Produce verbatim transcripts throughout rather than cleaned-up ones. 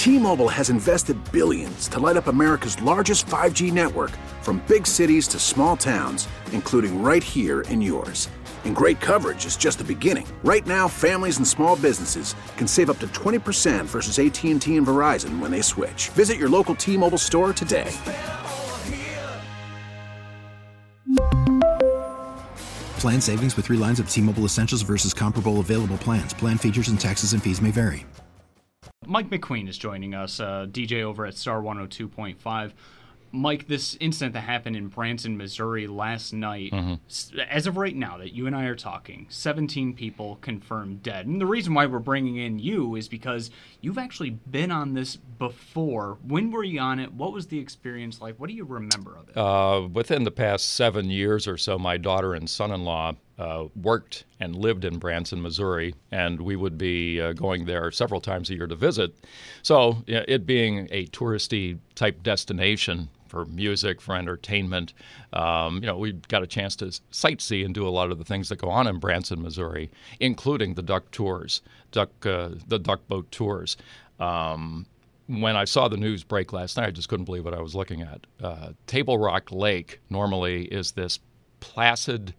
T-Mobile has invested billions to light up America's largest five G network, from big cities to small towns, including right here in yours. And great coverage is just the beginning. Right now, families and small businesses can save up to twenty percent versus A T and T and Verizon when they switch. Visit your local T-Mobile store today. Plan savings with three lines of T-Mobile Essentials versus comparable available plans. Plan features and taxes and fees may vary. Mike McQueen is joining us, uh, D J over at Star one oh two point five. Mike, this incident that happened in Branson, Missouri last night, mm-hmm. as of right now that you and I are talking, seventeen people confirmed dead. And the reason why we're bringing in you is because you've actually been on this before. When were you on it? What was the experience like? What do you remember of it? Uh, within the past seven years or so, my daughter and son-in-law uh, worked and lived in Branson, Missouri, and we would be uh, going there several times a year to visit. So it being a touristy type destination for music, for entertainment, um, you know, we got a chance to sightsee and do a lot of the things that go on in Branson, Missouri, including the duck tours, duck uh, the duck boat tours. Um, when I saw the news break last night, I just couldn't believe what I was looking at. Uh, Table Rock Lake normally is this placid,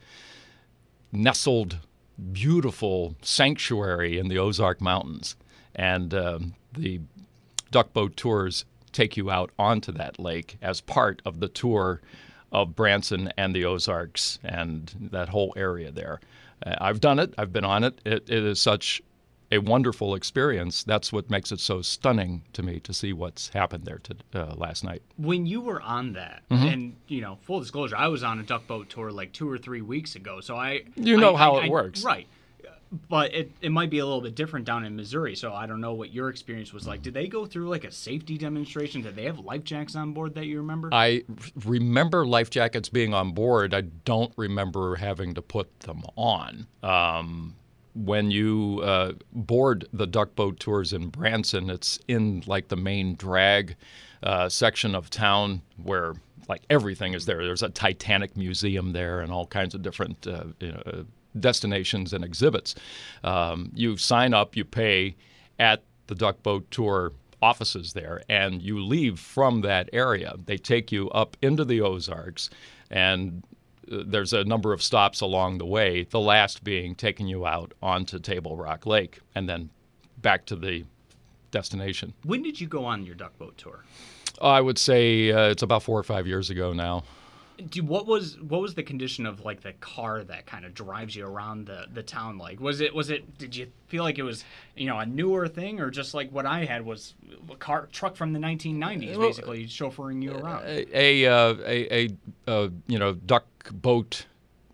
nestled, beautiful sanctuary in the Ozark Mountains, and um, the duck boat tours take you out onto that lake as part of the tour of Branson and the Ozarks and that whole area there. Uh, I've done it. I've been on it. It, it is such a wonderful experience. That's what makes it so stunning to me to see what's happened there to, uh, last night. When you were on that, mm-hmm. and, you know, full disclosure, I was on a duck boat tour like two or three weeks ago, so I... You know I, how I, it I, works. Right. But it, it might be a little bit different down in Missouri, so I don't know what your experience was like. Did they go through like a safety demonstration? Did they have life jackets on board that you remember? I remember life jackets being on board. I don't remember having to put them on. Um, when you uh, board the duck boat tours in Branson, it's in like the main drag uh, section of town where like everything is there. There's a Titanic museum there and all kinds of different uh, you know, destinations and exhibits. Um, you sign up, you pay at the duck boat tour offices there, and you leave from that area. They take you up into the Ozarks, and uh, there's a number of stops along the way, the last being taking you out onto Table Rock Lake and then back to the destination. When did you go on your duck boat tour? I would say uh, it's about four or five years ago now. Do, what was what was the condition of like the car that kind of drives you around the, the town like? Was it was it did you feel like it was, you know, a newer thing, or just like what I had was a car truck from the nineteen nineties basically chauffeuring you around? A a uh, a, a uh, you know, duck boat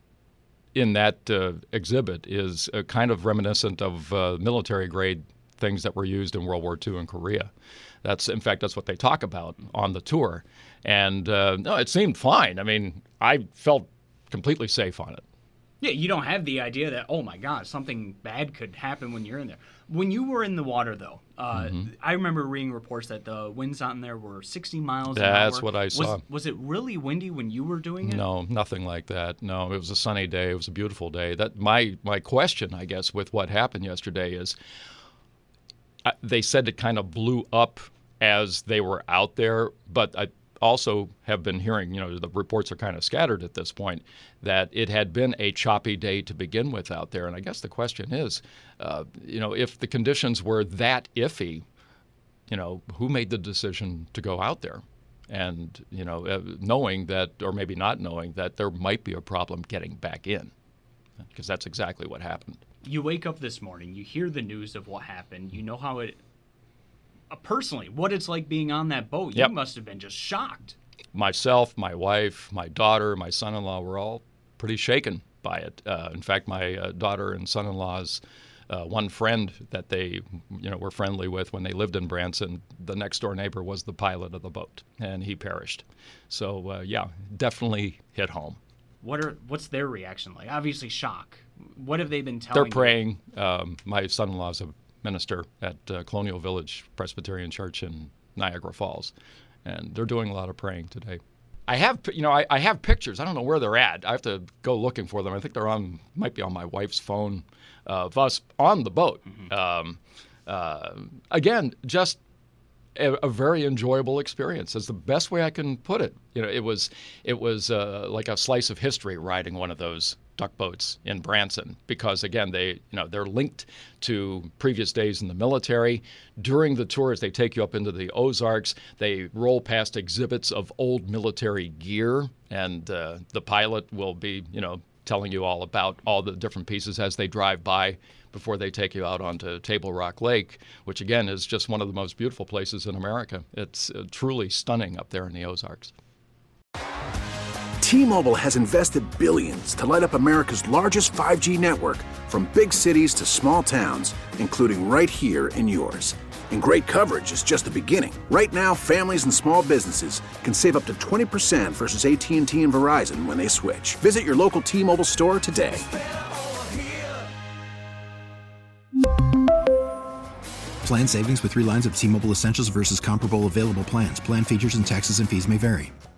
in that uh, exhibit is uh, kind of reminiscent of uh, military grade things that were used in World War Two in Korea. That's in fact that's what they talk about on the tour. And uh, no, it seemed fine. I mean, I felt completely safe on it. Yeah, you don't have the idea that, oh my God, something bad could happen when you're in there. When you were in the water, though, uh, mm-hmm. I remember reading reports that the winds out in there were sixty miles an hour. That's what I saw. Was, was it really windy when you were doing it? No, nothing like that. No, it was a sunny day. It was a beautiful day. That my my question, I guess, with what happened yesterday is, uh, they said it kind of blew up as they were out there, but I also have been hearing, you know, the reports are kind of scattered at this point, that it had been a choppy day to begin with out there. And I guess the question is, uh, you know, if the conditions were that iffy, you know, who made the decision to go out there? And, you know, uh, knowing that, or maybe not knowing that there might be a problem getting back in, because that's exactly what happened. You wake up this morning, you hear the news of what happened, you know how it... Uh, personally, what it's like being on that boat. Yep. You must have been just shocked. Myself, my wife, my daughter, my son-in-law were all pretty shaken by it. Uh, in fact, my uh, daughter and son-in-law's uh, one friend that they, you know, were friendly with when they lived in Branson, the next-door neighbor was the pilot of the boat, and he perished. So, uh, yeah, definitely hit home. What are what's their reaction like? Obviously, shock. What have they been telling you? They're praying. Um, my son-in-law's a minister at uh, Colonial Village Presbyterian Church in Niagara Falls, and they're doing a lot of praying today. I have, you know, I, I have pictures. I don't know where they're at. I have to go looking for them. I think they're on, might be on my wife's phone, uh, of us on the boat. Mm-hmm. Um, uh, again, just a, a very enjoyable experience. That's the best way I can put it. You know, it was it was uh, like a slice of history riding one of those duck boats in Branson, because again, they you know they're linked to previous days in the military. During the tours, they take you up into the Ozarks. They roll past exhibits of old military gear, and uh, the pilot will be you know telling you all about all the different pieces as they drive by before they take you out onto Table Rock Lake, which again is just one of the most beautiful places in America. It's uh, truly stunning up there in the Ozarks. T-Mobile has invested billions to light up America's largest five G network, from big cities to small towns, including right here in yours. And great coverage is just the beginning. Right now, families and small businesses can save up to twenty percent versus A T and T and Verizon when they switch. Visit your local T-Mobile store today. Plan savings with three lines of T-Mobile Essentials versus comparable available plans. Plan features and taxes and fees may vary.